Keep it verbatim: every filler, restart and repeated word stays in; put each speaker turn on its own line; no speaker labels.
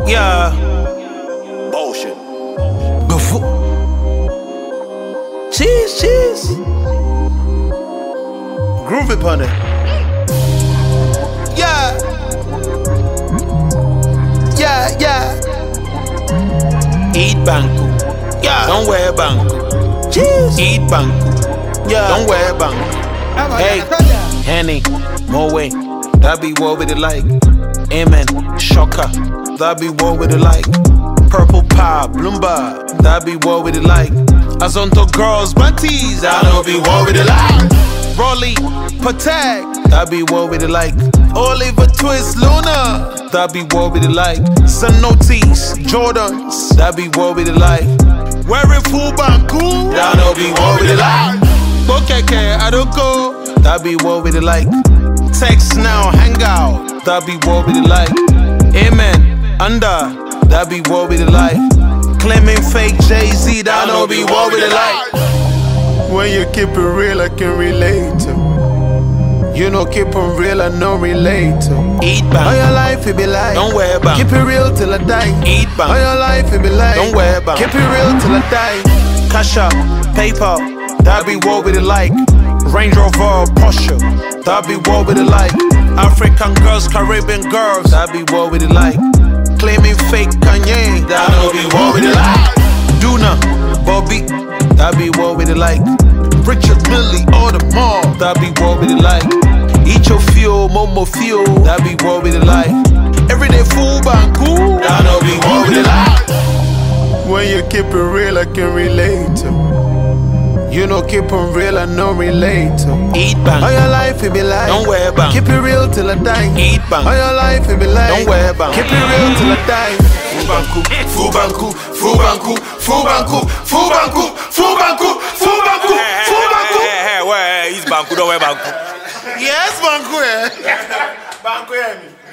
Yeah.
Bullshit.
Before. Cheese, cheese. Groove upon it. Yeah. Yeah, yeah. Eat banku. Yeah. Don't wear banku. Cheese. Eat banku. Yeah. Don't wear banku. Hey, Henny, Moe, that be what with it like. Amen, Shocker, that be what with it like. Purple pie, Bloomba, that be what with it like. Azonto girls, Banties, that don't be what with it like. Rolly, Patek, that be what with it like. Oliver Twist, Luna, that be what with it like. Sanotis, Jordans, that be what with it like. Wearing full banku, that don't be what with it like. Bokeke, I don't go, that be what with it like. Text now, hang out, that be what with it like. Amen, under, that be what with it like. Claiming fake Jay-Z, that don't be what with it like. When you keep it real, I can relate to. You know, keep it real, I know relate to. Eat bang. All your life it be like. Don't wear bang. Keep it real till I die. Eat bang. All your life it be like. Don't wear bang. Keep it real till I die. Cash up, PayPal, that be what with it like. Range Rover, Porsche, that be what with it like. African girls, Caribbean girls, that be what with it like. Claiming fake Kanye, that don't be what with it like. Duna, Bobby, that be what with it like. Richard Millie, all the mall, that be what with it like. Eat your fuel, Momo fuel, that be what with it like. Everyday fool banku, that don't be what with it like. When you keep it real, I can relate to. You know, keep on real, I know relate to. Eat bang. All your life it be like. Don't wear bang. Keep it real till I die. Eat bang. All your life it be like. Don't wear bang. Keep it real till I die. Fubanku, Fubanku, Fubanku, Fubanku, Fubanku, Fubanku, Fubanku, Fubanku.
Hey, hey, where? He's banku, don't wear banku.
Yes, banku, eh?
Banku, yeah.